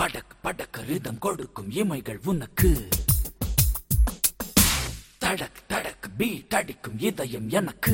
படக் படக் rhythm கொடுக்கும் இமைகள் உனக்கு, தடக் தடக் பீட் அடிக்கும் இதயம் எனக்கு.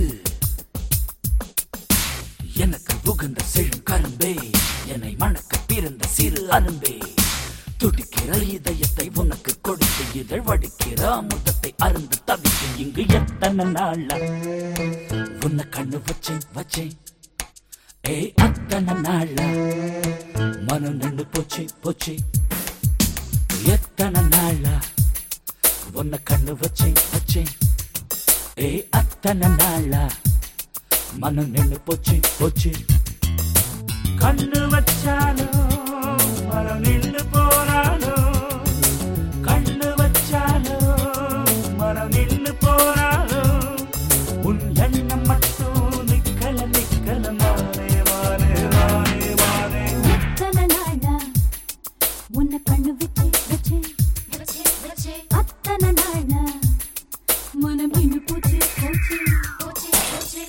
எனக்கு புகுந்த செழும் கரும்பே, என்னை மணக்க பிறந்த சிறு அரும்பே, துடிக்கிற இதயத்தை உனக்கு கொடுத்து இதழ் வடிக்கிற அமுதத்தை அருந்து தவிக்கும் இங்கு எத்தனை நாளா உன்னை கண்ணு வச்சேன் வச்சேன். அத்தனை நாளா மனம் நின்று போச்சு போச்சு. எத்தனை நாளா உன்னை கண்ணு வச்சேன் வச்சேன். அத்தனை நாளா மனம் நின்று போச்சு போச்சு. கண்ணு வச்சாலும் மனம் நின்று போனாலும், கண்ணு வச்சாலும் மனம் நின்று போனாலும், உன் எண்ணம் மட்டும் நிக்கல நிக்கல மானே மானே மானே மானே. எத்தனை நாளா உன்னை கண்ணு வச்சு வச்சு வச்சு, அத்தனை நாளா மனம் நின்று போச்சு போச்சு போச்சு போச்சு.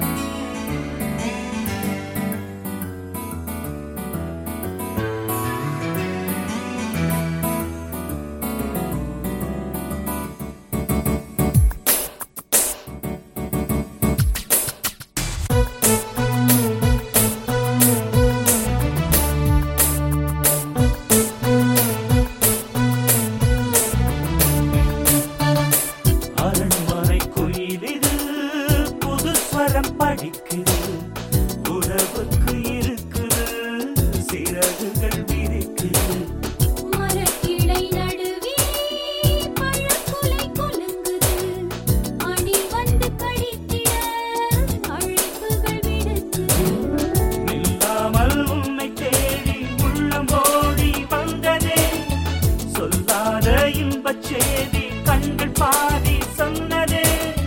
படிக்குது உறவுக்கு இருக்குது சிறகுகள் விரிக்குது. மரக்கிளை நடுவே பழக்குலை குலுங்குது, அணி வந்து கடித்திட அழைப்புகள் விடுக்குது. இல்லாமல் உன்னை தேடி உள்ளம் ஓடி வந்ததே, சொல்லாத இன்பச் செய்தி கண்கள் பாதி சொன்னதே.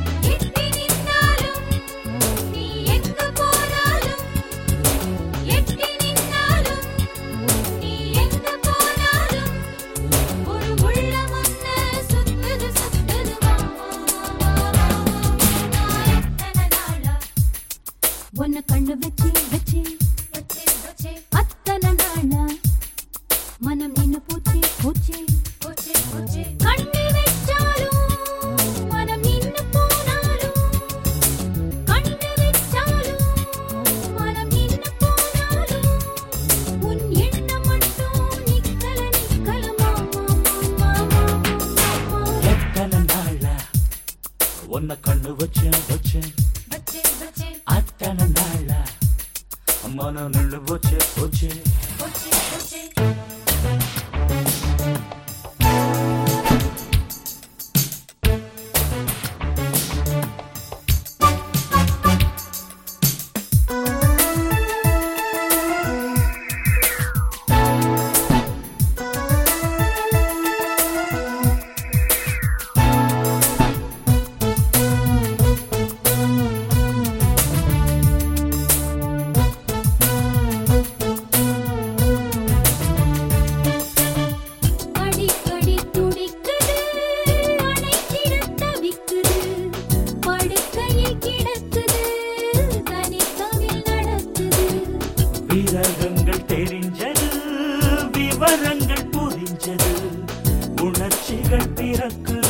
உன்னை கண்ணு வச்சு வச்சு வச்சு, அத்தனை நாளா மனம் நின்னு போச்சு போச்சு போச்சு போச்சு. கண்ணு வச்சாலும் மனம் நின்னு போனாலும், கண்ணு வச்சாலும் மனம் நின்னு போனாலும், உன் எண்ணம் மட்டும் நிக்கல நிக்கல மாமா மாமா மாமா. எத்தனை நாளா உன்னை கண்ணு வச்சேன் வச்சேன், அத்தனை நாளா மனம் நின்று போச்சு போச்சு போச்சு போச்சு. வீரகங்கள் தெரிஞ்சது, விவரங்கள் புரிஞ்சது, உணர்ச்சிகள் பிறக்குது.